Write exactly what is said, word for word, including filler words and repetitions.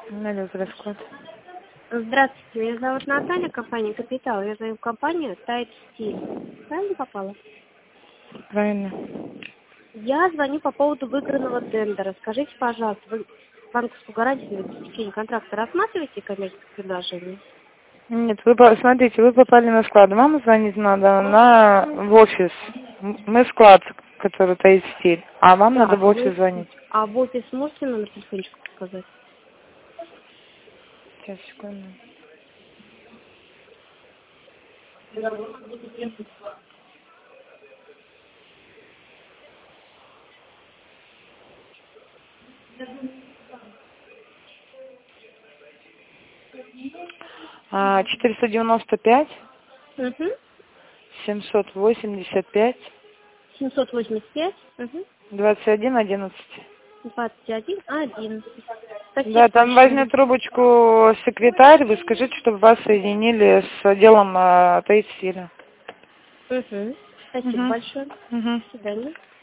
Налет расклад. Здравствуйте, меня зовут Наталья, компания «Капитал». Я звоню в компанию «Тайт Стиль». Правильно попала? Правильно. Я звоню по поводу выигранного тендера. Скажите, пожалуйста, вы банковскую гарантию на обеспечение контракта рассматриваете коммерческое предложение? Нет, вы по- смотрите, вы попали на склад. Вам звонить надо на в офис. М- Мы склад, который Тайт Стиль. А вам надо Так, в офис мы... звонить. А в офис можете номер телефончика сказать? Сейчас, секунду. А, четыреста девяносто пять, Угу. семьсот восемьдесят пять, семьсот восемьдесят пять. Угу. двадцать один одиннадцать. двадцать один одиннадцать. Спасибо Да, там большое. возьмет трубочку секретарь, вы скажите, чтобы вас соединили с отделом э, Тайт Стиля. Угу. Спасибо Угу. большое. Угу. До свидания.